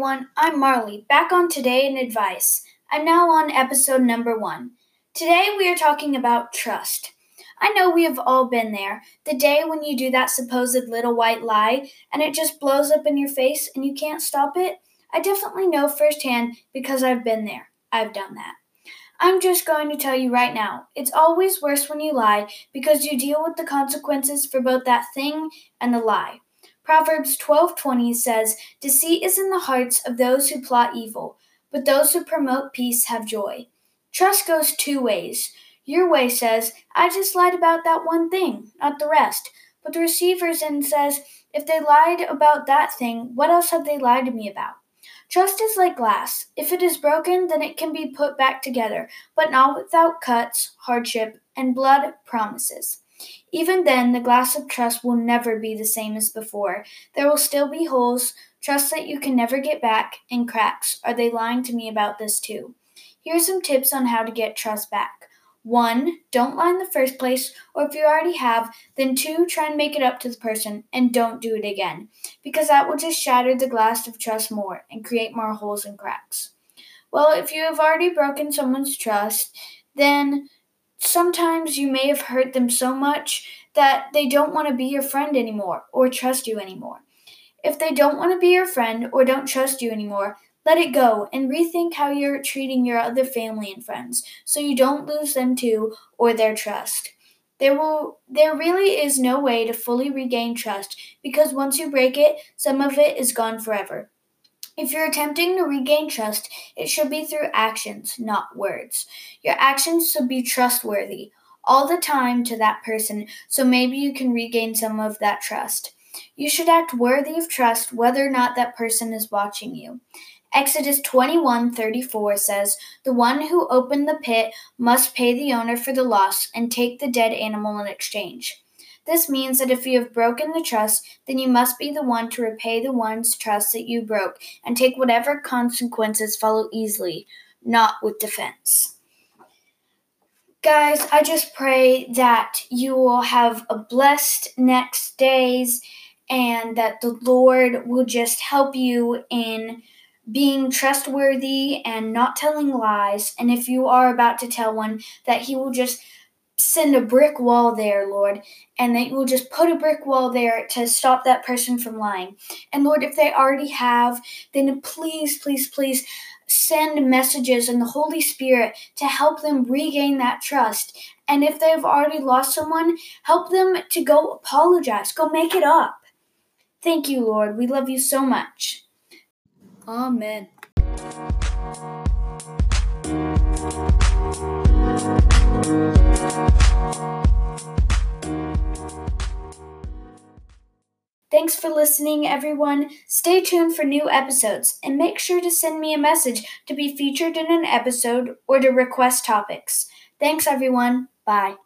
everyone, I'm Marley, back on Today in Advice. I'm now on episode number 1. Today we are talking about trust. I know we have all been there, the day when you do that supposed little white lie and it just blows up in your face and you can't stop it. I definitely know firsthand because I've been there. I've done that. I'm just going to tell you right now, it's always worse when you lie because you deal with the consequences for both that thing and the lie. Proverbs 12:20 says, "Deceit is in the hearts of those who plot evil, but those who promote peace have joy." Trust goes two ways. Your way says, "I just lied about that one thing, not the rest." But the receiver's end says, "If they lied about that thing, what else have they lied to me about?" Trust is like glass. If it is broken, then it can be put back together, but not without cuts, hardship, and blood promises. Even then, the glass of trust will never be the same as before. There will still be holes, trust that you can never get back, and cracks. Are they lying to me about this too? Here are some tips on how to get trust back. 1. Don't lie in the first place, or if you already have, then 2. Try and make it up to the person, and don't do it again, because that will just shatter the glass of trust more and create more holes and cracks. Well, if you have already broken someone's trust, then sometimes you may have hurt them so much that they don't want to be your friend anymore or trust you anymore. If they don't want to be your friend or don't trust you anymore, let it go and rethink how you're treating your other family and friends so you don't lose them too or their trust. There really is no way to fully regain trust because once you break it, some of it is gone forever. If you're attempting to regain trust, it should be through actions, not words. Your actions should be trustworthy all the time to that person, so maybe you can regain some of that trust. You should act worthy of trust whether or not that person is watching you. Exodus 21:34 says, "The one who opened the pit must pay the owner for the loss and take the dead animal in exchange." This means that if you have broken the trust, then you must be the one to repay the one's trust that you broke and take whatever consequences follow easily, not with defense. Guys, I just pray that you will have a blessed next days and that the Lord will just help you in being trustworthy and not telling lies. And if you are about to tell one, that He will just send a brick wall there, Lord, and that you will just put a brick wall there to stop that person from lying. And Lord, if they already have, then please, please, please send messages and the Holy Spirit to help them regain that trust. And if they have already lost someone, help them to go apologize, go make it up. Thank you, Lord. We love you so much. Amen. Thanks for listening, everyone. Stay tuned for new episodes, and make sure to send me a message to be featured in an episode or to request topics. Thanks, everyone. Bye.